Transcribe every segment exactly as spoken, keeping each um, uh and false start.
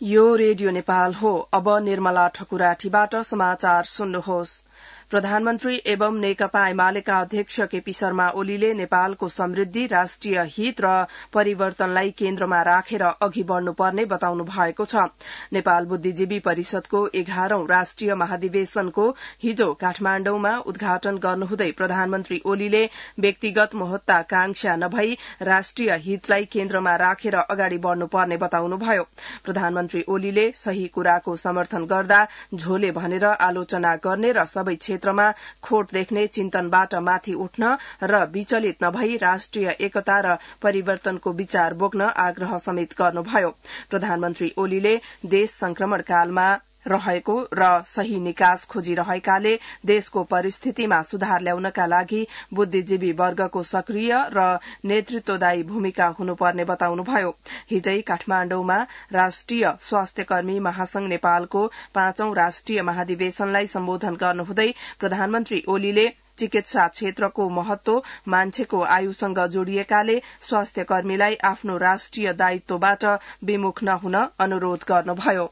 यो रेडियो नेपाल हो। अब निर्मला ठकुराठीबाट समाचार सुन्नुहोस्। प्रधानमन्त्री एवं नेकपा एमालेका अध्यक्ष केपी शर्मा ओलीले नेपालको समृद्धि, राष्ट्रिय हित र परिवर्तनलाई केन्द्रमा राखेर अघि बढ़नुपर्ने बताउनु भएको छ। नेपाल बुद्धिजीवी परिषदको एघारौं राष्ट्रिय महाधिवेशनको हिजो काठमाण्डुमा उद्घाटन गर्नुहुँदै प्रधानमन्त्री ओलीले व्यक्तिगत महत्वाकांक्षा नभई राष्ट्रिय हितलाई केन्द्रमा राखेर अगाडि बढ़नुपर्ने बताउनुभयो। प्रधानमन्त्री ओलीले सही कुराको समर्थन गर्दा झोले भनेर आलोचना गर्ने र सबै क्षेत्रमा खोट देख्ने चिन्तनबाट माथि उठ्न र विचलित नभई राष्ट्रिय एकता र परिवर्तनको विचार बोक्न आग्रह समेत गर्नुभयो। प्रधानमन्त्री ओलीले देश संक्रमण कालमा रहेको र सही निकास खोजिरहेकाले देशको परिस्थितिमा सुधार ल्याउनका लागि बुद्धिजीवी वर्गको सक्रिय र नेतृत्वदायी भूमिका हुनुपर्ने बताउनुभयो। हिजै काठमाण्डुमा राष्ट्रिय स्वास्थ्य कर्मी महासंघ नेपालको पाँचौं राष्ट्रिय महाधिवेशनलाई सम्बोधन गर्नुहुँदै प्रधानमन्त्री ओलीले चिकित्सा क्षेत्रको महत्व मान्छेको आयुसँग जोडिएकाले स्वास्थ्य कर्मीलाई आफ्नो राष्ट्रिय दायित्वबाट विमुख नहुन अनुरोध गर्नुभयो।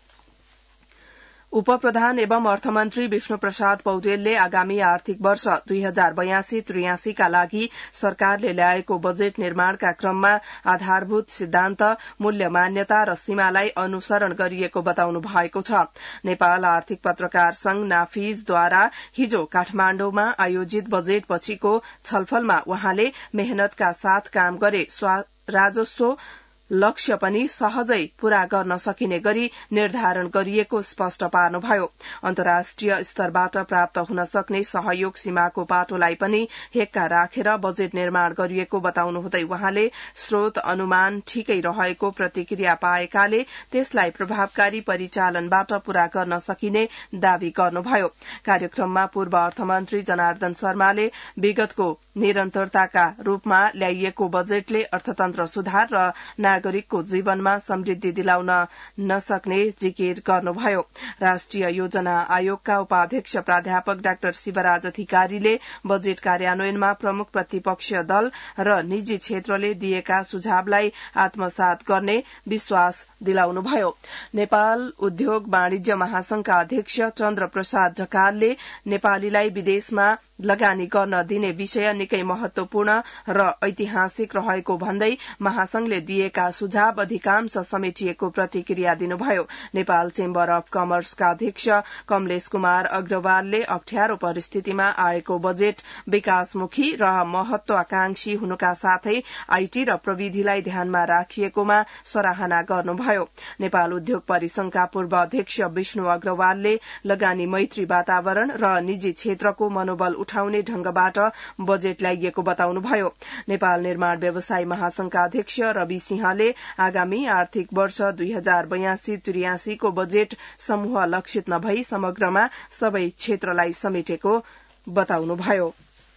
उपप्रधान एवं अर्थमन्त्री विष्णु प्रसाद पौडेलले आगामी आर्थिक वर्ष दुई हजार बयासी त्रियासीका लागि सरकारले ल्याएको बजेट निर्माणका क्रममा आधारभूत सिद्धान्त, मूल्य मान्यता र सीमालाई अनुसरण गरिएको बताउनु भएको छ। नेपाल आर्थिक पत्रकार संघ नाफिजद्वारा हिजो काठमाण्डुमा आयोजित बजेट पछिको छलफलमा वहाँले मेहनतका साथ काम गरे राजस्व लक्ष्य पनि सहजै पूरा गर्न सकिने गरी निर्धारण गरिएको स्पष्ट पार्नुभयो। अन्तर्राष्ट्रिय स्तरबाट प्राप्त हुन सक्ने सहयोग सीमाको पाटोलाई पनि हेक्का राखेर बजेट निर्माण गरिएको बताउनुहुँदै वहाँले स्रोत अनुमान ठिकै रहेको प्रतिक्रिया पाएकाले त्यसलाई प्रभावकारी परिचालनबाट पूरा गर्न सकिने दावी गर्नुभयो। कार्यक्रममा पूर्व अर्थमन्त्री जनार्दन शर्माले विगतको निरन्तरताका रूपमा ल्याइएको बजेटले अर्थतन्त्र सुधार र नागरिकको जीवनमा समृद्धि दिलाउन नसक्ने जिकिर गर्नुभयो। राष्ट्रिय योजना आयोगका उपाध्यक्ष प्राध्यापक डाक्टर शिवराज अधिकारीले बजेट कार्यान्वयनमा प्रमुख प्रतिपक्षीय दल र निजी क्षेत्रले दिएका सुझावलाई आत्मसात गर्ने विश्वास दिलाउनुभयो। नेपाल उद्योग वाणिज्य महासंघका अध्यक्ष चन्द्र प्रसाद ढकालले नेपालीलाई विदेशमा लगानी गर्न दिने विषय निकै महत्वपूर्ण र ऐतिहासिक रहेको भन्दै महासंघले दिएका सुझाव अधिकांश समेटिएको प्रतिक्रिया दिनुभयो। नेपाल चेम्बर अफ कमर्सका अध्यक्ष कमलेश कुमार अग्रवालले अप्ठ्यारो परिस्थितिमा आएको बजेट विकासमुखी र महत्वाकांक्षी हुनुका साथै आईटी र प्रविधिलाई ध्यानमा राखिएकोमा सराहना गर्नुभयो। नेपाल उद्योग परिसंघका पूर्व अध्यक्ष विष्णु अग्रवालले लगानी मैत्री वातावरण र निजी क्षेत्रको मनोबल उठाउने ढंगबाट बजेट ल्याइएको बताउनुभयो। नेपाल निर्माण व्यवसायी महासंघका अध्यक्ष रवि सिंहले आगामी आर्थिक वर्ष दुई हजार बयासी त्रियासीको बजेट समूह लक्षित नभई समग्रमा सबै क्षेत्रलाई समेटेको बताउनुभयो।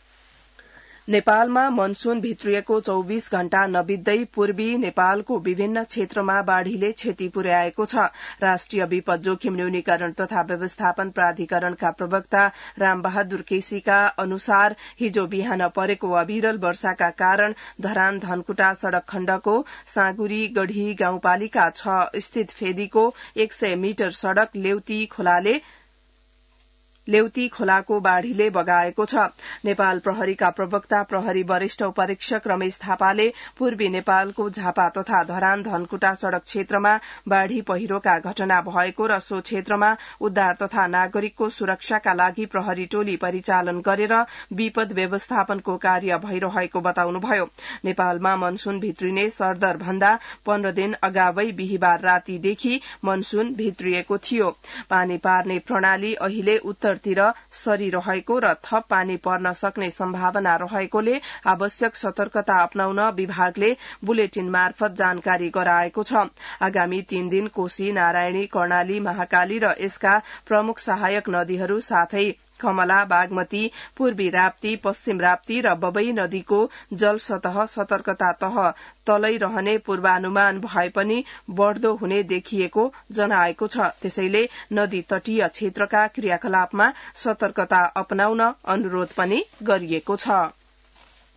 नेपालमा मनसून भित्रिएको चौबीस घण्टा नबित्दै पूर्वी नेपालको विभिन्न क्षेत्रमा बाढ़ीले क्षति पुर्याएको छ। राष्ट्रिय विपद जोखिम न्यूनीकरण तथा व्यवस्थापन प्राधिकरणका प्रवक्ता रामबहादुर केसीका अनुसार हिजो बिहान परेको अविरल वर्षाका कारण धरान धनकुटा सड़क खण्डको साँगुरी गढ़ी गाउँपालिका छ स्थित फेदीको एक सय मिटर सड़क लेउती खोलाले लेउती खोलाको बाढ़ीले बगाएको छ। नेपाल प्रहरीका प्रवक्ता प्रहरी वरिष्ठ उपरीक्षक रमेश थापाले पूर्वी नेपालको झापा तथा धरान धनकुटा सड़क क्षेत्रमा बाढ़ी पहिरोका घटना भएको र सो क्षेत्रमा उद्धार तथा नागरिकको सुरक्षाका लागि प्रहरी टोली परिचालन गरेर विपद व्यवस्थापनको कार्य भइरहेको बताउनुभयो। नेपालमा मनसून भित्रिने सरदर भन्दा पन्ध्र दिन अगावै बिहिबार रातीदेखि मनसून भित्रिएको थियो। पानी पार्ने प्रणाली अहिले उत्तर तिर सरिरहेको र थप पानी पर्न सक्ने सम्भावना रहेकोले आवश्यक सतर्कता अपनाउन विभागले बुलेटिन मार्फत जानकारी गराएको छ। आगामी तीन दिन कोशी, नारायणी, कर्णाली, महाकाली र यसका प्रमुख सहायक नदीहरू साथै कमला, बागमती, पूर्वी राप्ती, पश्चिम राप्ती र बबई नदीको जल सतह सतर्कता तह तलै रहने पूर्वानुमान भए पनि बढ़दो हुने देखिएको जनाएको छ। त्यसैले नदी तटीय क्षेत्रका क्रियाकलापमा सतर्कता अपनाउन अनुरोध पनि गरिएको छ।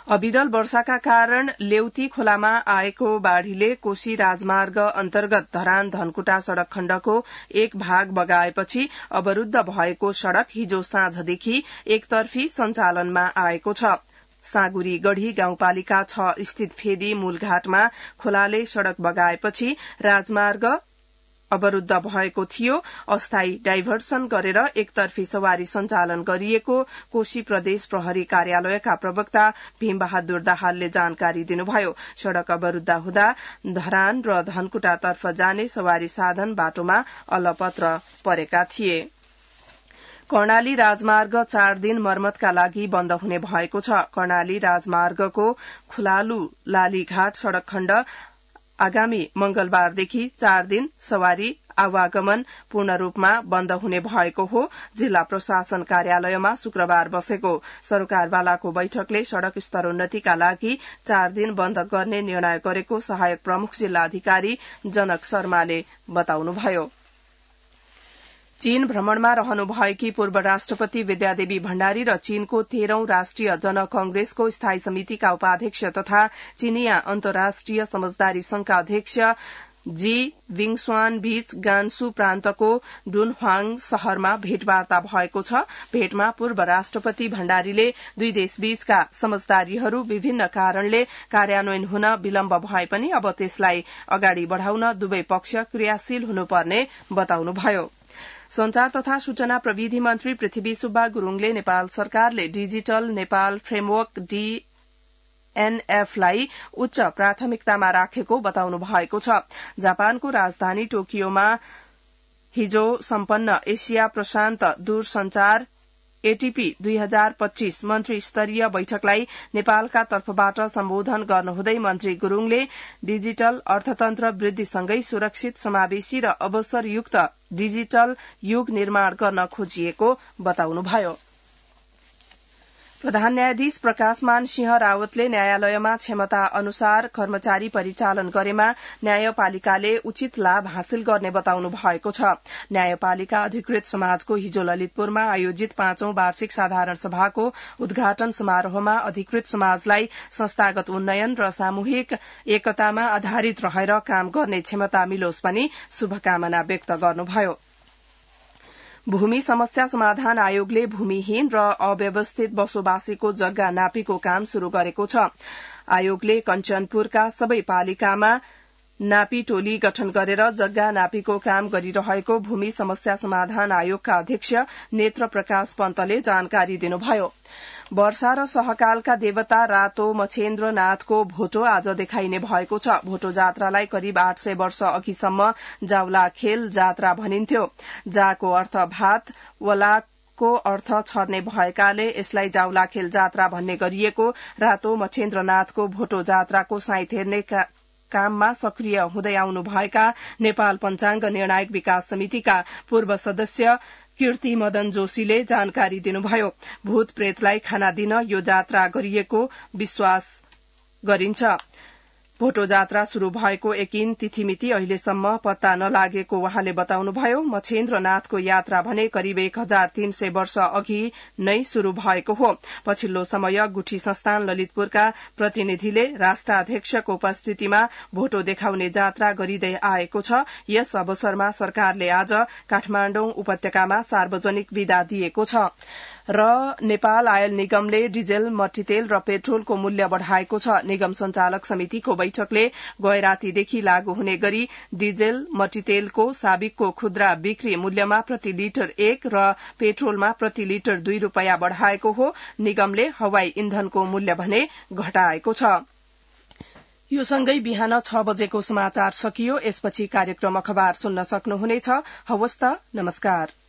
अविरल वर्षाका कारण लेउती खोलामा आएको बाढ़ीले कोशी राजमार्ग अन्तर्गत धरान धनकुटा सड़क खण्डको एक भाग बगाएपछि अवरूद्ध भएको सड़क हिजो साँझदेखि एकतर्फी सञ्चालनमा आएको छ। साँगुरी गढ़ी गाउँपालिका छ स्थित फेदी मूलघाटमा खोलाले सड़क बगाएपछि राजमार्ग अवरूद्ध भएको थियो। अस्थायी डाइभर्सन गरेर एकतर्फी सवारी सञ्चालन गरिएको कोशी प्रदेश प्रहरी कार्यालयका प्रवक्ता भीमबहादुर दाहालले जानकारी दिनुभयो। सड़क अवरूद्ध हुँदा धरान र धनकुटातर्फ जाने सवारी साधन बाटोमा अलपत्र परेका थिए। कर्णाली राजमार्ग चार दिन मर्मतका लागि बन्द हुने भएको छ। कर्णाली राजमार्गको खुलालु लालीघाट सड़क खण्ड आगामी मंगलबारदेखि चार दिन सवारी आवागमन पूर्ण रूपमा बन्द हुने भएको हो। जिल्ला प्रशासन कार्यालयमा शुक्रबार बसेको सरकारवालाको बैठकले सड़क स्तरोन्नतिका लागि चार दिन बन्द गर्ने निर्णय गरेको सहायक प्रमुख जिल्ला अधिकारी जनक शर्माले बताउनुभयो। चीन भ्रमणमा रहनुभएकी पूर्व राष्ट्रपति विद्यादेवी भण्डारी र चीनको तेह्रौं राष्ट्रिय जन कंग्रेसको स्थायी समितिका उपाध्यक्ष तथा चीनिया अन्तर्राष्ट्रिय समझदारी संघका अध्यक्ष जी विङस्वान बीच गान्सु प्रान्तको डुनह्वाङ शहरमा भेटवार्ता भएको छ। भेटमा पूर्व राष्ट्रपति भण्डारीले दुई देशबीचका समझदारीहरू विभिन्न कारणले कार्यान्वयन हुन विलम्ब भए पनि अब त्यसलाई अगाडि बढ़ाउन दुवै पक्ष क्रियाशील हुनुपर्ने बताउनुभयो। संचार तथा सूचना प्रविधि मन्त्री पृथ्वी सुब्बा गुरूङले नेपाल सरकारले डिजिटल नेपाल फ्रेमवर्क डीएनएफ लाई उच्च प्राथमिकतामा राखेको बताउनु भएको छ। जापानको राजधानी टोकियोमा हिजो सम्पन्न एशिया प्रशान्त दूरसंचार एटीपी दुई हजार पच्चीस मन्त्री स्तरीय बैठकलाई नेपालका तर्फबाट सम्बोधन गर्नुहुँदै मन्त्री गुरूङले डिजिटल अर्थतन्त्र वृद्धिसँगै सुरक्षित समावेशी र अवसरयुक्त डिजिटल युग निर्माण गर्न खोजिएको बताउनुभयो। प्रधान न्यायाधीश प्रकाशमान सिंह रावतले न्यायालयमा क्षमता अनुसार कर्मचारी परिचालन गरेमा न्यायपालिकाले उचित लाभ हासिल गर्ने बताउनु भएको छ। न्यायपालिका अधिकृत समाजको हिजो ललितपुरमा आयोजित पाँचौं वार्षिक साधारण सभाको उद्घाटन समारोहमा अधिकृत समाजलाई संस्थागत उन्नयन र सामूहिक एकतामा आधारित रहेर काम गर्ने क्षमता मिलोस् पनि शुभकामना व्यक्त गर्नुभयो। भूमि समस्या समाधान आयोगले भूमिहीन र अव्यवस्थित बसोबासीको जग्गा नापीको काम शुरू गरेको छ। आयोगले कञ्चनपुरका सबै पालिकामा नापी टोली गठन गरेर जग्गा नापीको काम गरिरहेको भूमि समस्या समाधान आयोगका अध्यक्ष नेत्र प्रकाश पन्तले जानकारी दिनुभयो। वर्षा र सहकालका देवता रातो मछेन्द्रनाथको भोटो आज देखाइने भएको छ। भोटो जात्रालाई करिब आठ सय वर्ष अघिसम्म जाउला खेल जात्रा भनिन्थ्यो। जाको अर्थ भात, वलाको अर्थ छर्ने भएकाले यसलाई जाउला खेल जात्रा भन्ने गरिएको। रातो मछेन्द्रनाथको भोटो जात्राको साइत हेर्ने काममा सक्रिय हुँदै आउनुभएका नेपाल पञ्चाङ्ग निर्णायक विकास समितिका पूर्व सदस्य कीर्ति मदन जोशीले जानकारी दिनुभयो। भूत प्रेतलाई खाना दिन यो जात्रा गरिएको विश्वास गरिन्छ। भोटो जात्रा शुरू भएको एकिन तिथिमिति अहिलेसम्म पत्ता नलागेको वहाँले बताउनुभयो। मछेन्द्रनाथको यात्रा भने करिब एक हजार तीन सय वर्ष अघि नै शुरू भएको हो। पछिल्लो समय गुठी संस्थान ललितपुरका प्रतिनिधिले राष्ट्राध्यक्षको उपस्थितिमा भोटो देखाउने जात्रा गरिँदै आएको छ। यस अवसरमा सरकारले आज काठमाण्डौ उपत्यकामा सार्वजनिक विदा दिएको छ। र नेपाल आयल निगमले डिजेल, मट्टीतेल र पेट्रोलको मूल्य बढ़ाएको छ। निगम संचालक समितिको बैठकले गए रातीदेखि लागू हुने गरी डिजेल, मट्टीतेलको साबिकको खुद्रा बिक्री मूल्यमा प्रति लिटर एक र पेट्रोलमा प्रति लिटर दुई रूपियाँ बढ़ाएको हो। निगमले हवाई इन्धनको मूल्य भने घटाएको छ। यो सँगै बिहान छ बजेको समाचार सकियो। यसपछि कार्यक्रम अखबार सुन्न सक्नुहुनेछ। हवस् त, नमस्कार।